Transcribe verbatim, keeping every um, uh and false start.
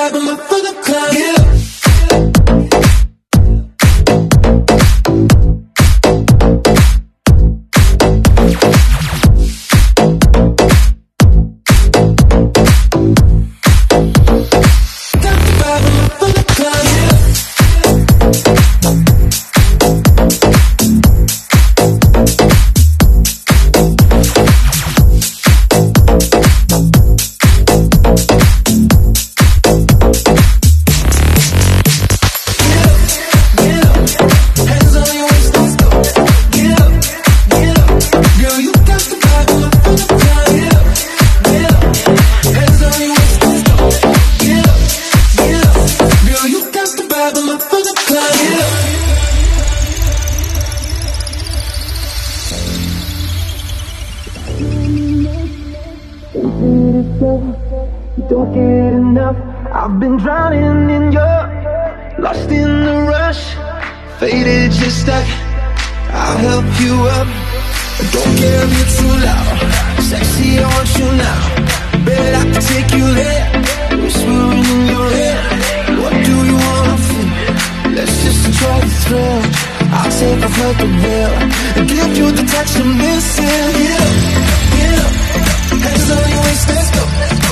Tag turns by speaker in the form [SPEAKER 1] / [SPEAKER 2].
[SPEAKER 1] bag, I'm up for the club. Get up.
[SPEAKER 2] Don't get enough. I've been drowning in your, lost in the rush, faded just stuck. I'll help you up. Don't care if you're too loud. Sexy, I want you now. Bet I can take you there. Whispering in your head. What do you wanna feel? Let's just try the thrill. I'll take off like a veil and give you the touch I'm missing. Get up, get up. Hands on your waist, let's go.